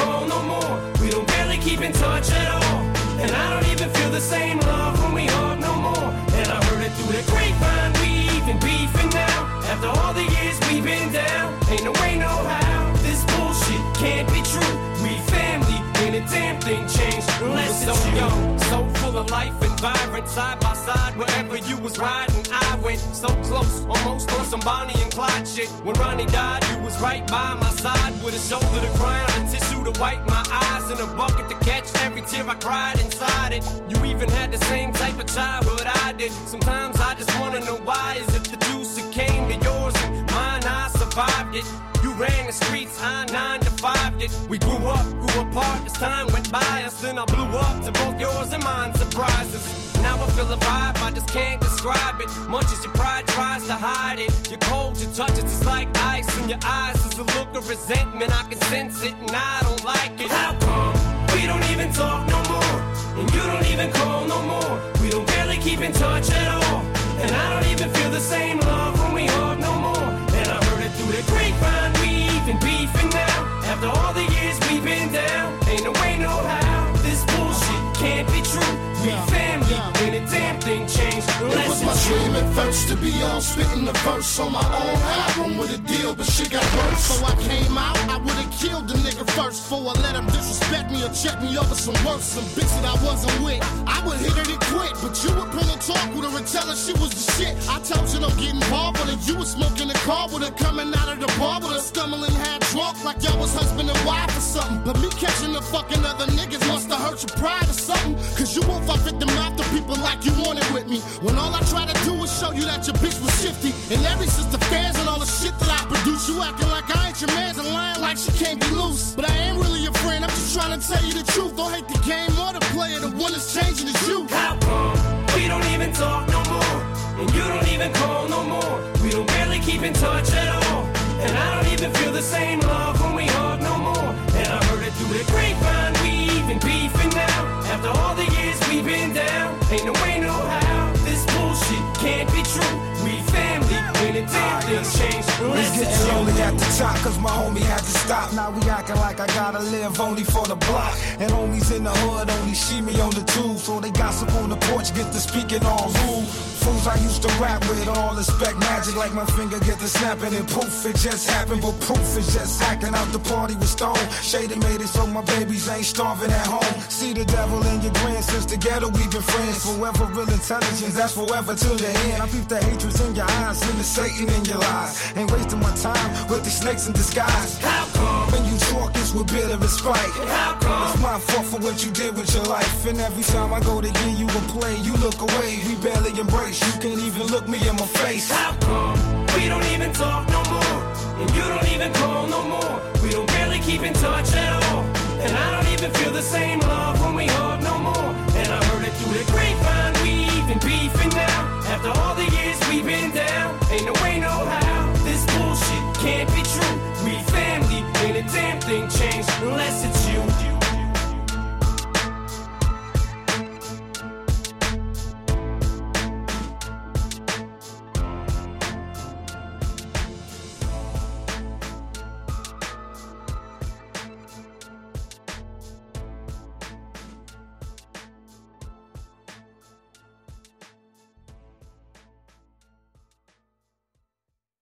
call no more. We don't barely keep in touch at all. And I don't even feel the same love when we hug no more. And I heard it through the grapevine, we even beefing now. After all the years we've been down, ain't no way, no how. This bullshit can't be true. We family, ain't a damn thing changed unless it's so young, so full of life and vibrant. Side by side, wherever you was riding, I went so close, almost on some Bonnie and Clyde shit. When Ronnie died, you was right by my side, with a shoulder to cry on, a tissue to wipe my eyes, and a bucket to catch every tear I cried inside it. You even had the same type of childhood I did. Sometimes I just wanna know why. Is it the juice that came to yours and mine? I survived it. You ran the streets, I 9 to 5 it. We grew up, grew apart as time went by us. Then I blew up to both yours and mine surprises. Now I feel a vibe, I just can't describe it. Much as your pride tries to hide it, you're cold, your touch it, it's like ice in your eyes. It's a look of resentment, I can sense it and I don't like it. How come we don't even talk no more? And you don't even call no more. We don't barely keep in touch at all. And I don't even feel the same love when we hug no more. And I heard it through the grapevine, we even beefing now. After all the years we've been down, ain't no way, no how. This bullshit can't be true. We family, ain't a damn thing changed. It was my dream at first to be on spitting the verse on my own album with a deal, but shit got worse. So I came out, I would've killed the nigga first before I let him disrespect me or check me over some worse. Some bitch that I wasn't with, I would hit her to quit. But you would pillow talk with her and tell her she was the shit. I told you don't get involved with her. You was smoking a car with her, coming out of the bar with her, stumbling had drunk like y'all was husband and wife or something. But me catching the fucking other niggas must've hurt your pride or something. Cause you won't fuck at the mouth to people like you wanted with me. When all I try to do is show you that your bitch was shifty. And every sister fans and all the shit that I produce, you acting like I ain't your man's and lying like she can't be loose. But I ain't really your friend, I'm just trying to tell you the truth. Don't hate the game or the player, the one that's changing is you. How come we don't even talk no more? And you don't even call no more. We don't barely keep in touch at all. And I don't even feel the same love when we hug no more. And I heard it through the grapevine, we even beefing now. After all the years we've been down, ain't no way, no how. This bullshit can't be true. We family, ain't a damn thing changed. We getting lonely at the top, cause my homie had to stop. Now we acting like I gotta live only for the block. And homies in the hood only see me on the tube. So they gossip on the porch, get to speaking all rude. Fools I used to rap with, all expect magic. Like my finger get to snapping and poof, it just happened. But proof is just acting out the party with Stone. Shady made it so my babies ain't starving at home. See the devil in your grand, since together we've been friends. Forever real intelligence, that's forever till the end. I peep the hatred in your eyes and the Satan in your lies. Ain't wasting my time with these snakes in disguise. How come when you talk it's with bitter and spite? How come it's my fault for what you did with your life? And every time I go to give you a play, you look away, we barely embrace. You can't even look me in my face. How come we don't even talk no more? And you don't even call no more. We don't barely keep in touch at all. And I don't even feel the same love when we hug no more. And I heard it through the grapevine, we even beefing now. After all the years we've been down, ain't no way, no how. This bullshit can't be true. We family, ain't a damn thing changed unless it's